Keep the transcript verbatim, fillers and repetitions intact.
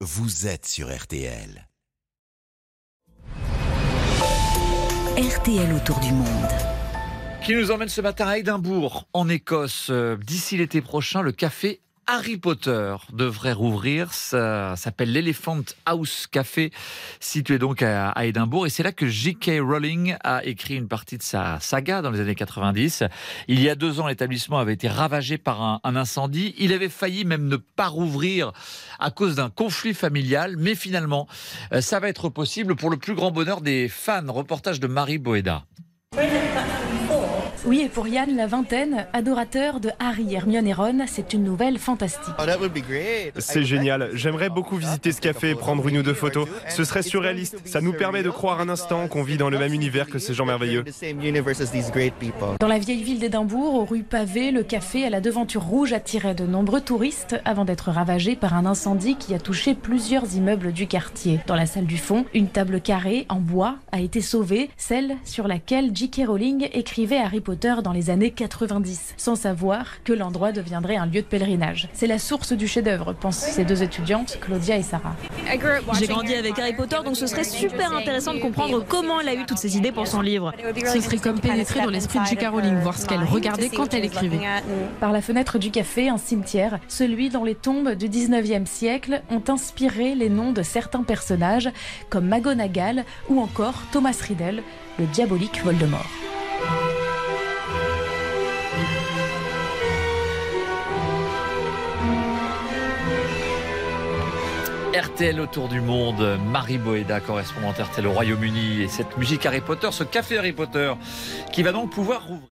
vous êtes sur R T L. R T L autour du monde. Qui nous emmène ce matin à Édimbourg, en Écosse. D'ici l'été prochain, le café Harry Potter devrait rouvrir. Ça s'appelle l'Elephant House Café, situé donc à, à Édimbourg. Et c'est là que J K Rowling a écrit une partie de sa saga dans les années quatre-vingt-dix. Il y a deux ans, l'établissement avait été ravagé par un, un incendie. Il avait failli même ne pas rouvrir à cause d'un conflit familial. Mais finalement, ça va être possible pour le plus grand bonheur des fans. Reportage de Marie Boéda. Oui, et pour Yann, la vingtaine, adorateur de Harry, Hermione et Ron, c'est une nouvelle fantastique. C'est génial. J'aimerais beaucoup visiter ce café et prendre une ou deux photos. Ce serait surréaliste. Ça nous permet de croire un instant qu'on vit dans le même univers que ces gens merveilleux. Dans la vieille ville d'Édimbourg, aux rues pavées, le café à la devanture rouge attirait de nombreux touristes avant d'être ravagé par un incendie qui a touché plusieurs immeubles du quartier. Dans la salle du fond, une table carrée en bois a été sauvée, celle sur laquelle J K Rowling écrivait Harry Potter dans les années quatre-vingt-dix, sans savoir que l'endroit deviendrait un lieu de pèlerinage. C'est la source du chef-d'œuvre, pensent ces deux étudiantes, Claudia et Sarah. J'ai grandi avec Harry Potter, donc ce serait super intéressant de comprendre comment elle a eu toutes ces idées pour son livre. Ce serait comme pénétrer dans l'esprit de J K Rowling, voir ce qu'elle regardait quand elle écrivait. Par la fenêtre du café, un cimetière, celui dont les tombes du dix-neuvième siècle ont inspiré les noms de certains personnages, comme McGonagall ou encore Thomas Riddle, le diabolique Voldemort. R T L autour du monde, Marie Boéda, correspondante R T L au Royaume-Uni, et cette musique Harry Potter, ce café Harry Potter, qui va donc pouvoir rouvrir.